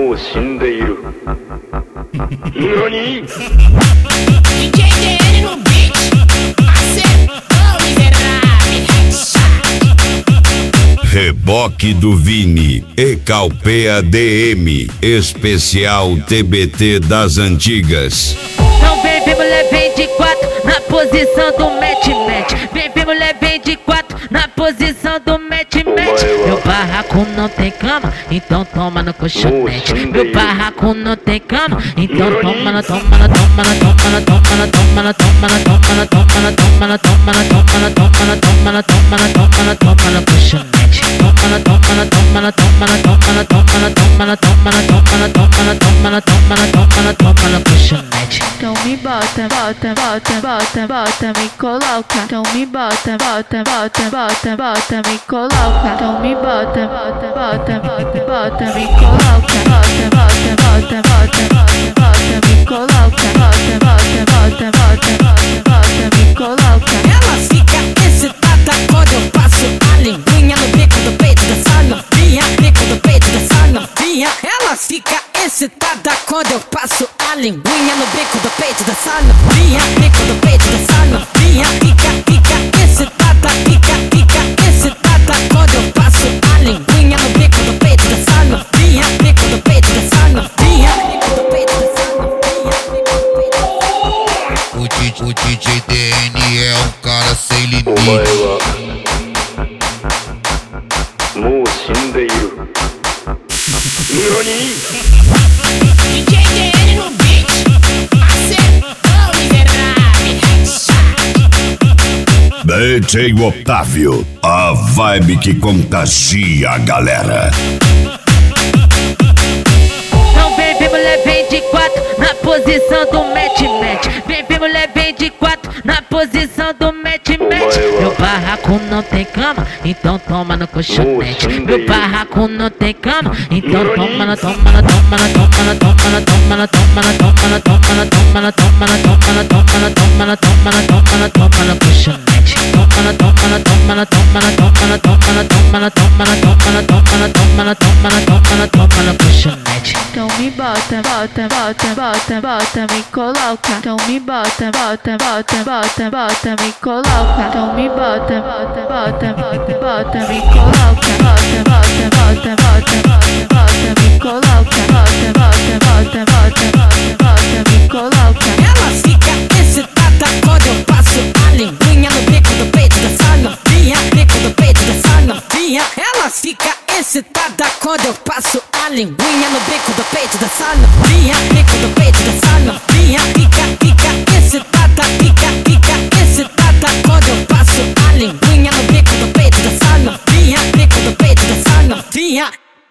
もう死んでいる。何？ DJ DN no beat, acertou miserável, headshot. Reboque do Vini e Calpea DM, especial TBT das antigas. Não vem, mulher, vem de quatro na posição do match. Vem, mulher, vem de quatro na posição do match. Meu barraco não tem cama, então toma no colchonete. Meu barraco não tem cama, então toma no colchonete. Então me bota, me coloca. Então me bota, me coloca. Então me bota, me coloca. Me coloca, me coloca. Ela fica excitada quando eu passo a linguinha no bico do peito dessa novinha, bico do peito dessa novinha. Ela fica excitada quando eu passo a linguinha no bico do peito dessa novinha, bico do peito dessa novinha. Fica excitada, fica excitada quando eu passo a linguinha no bico do peito dessa novinha, bico do peito dessa novinha, bico do peito dessa novinha, bico do peito dessa novinha. O DJ DN é um cara sem limite. もう死んでいる。何？ DJ DN no beat, acertou miserável, headshot. DJ Otávio, a vibe que contagia a galera. Não vem, mulher, vem de quatro na posição do match. Vem, mulher, vem de quatro na posição do match. Meu barraco não tem cama, então toma no colchonete. Meu barraco não tem cama, então toma no colchonete. Então me bota, me coloca. Então me bota, me coloca. Então me bota, me coloca. Me coloca, me coloca. Ela fica excitada quando eu passo a linguinha no bico do peito dessa novinha, bico do peito dessa novinha. Ela fica excitada quando eu passo a linguinha no bico do peito dessa novinha, bico do peito dessa novinha. Fica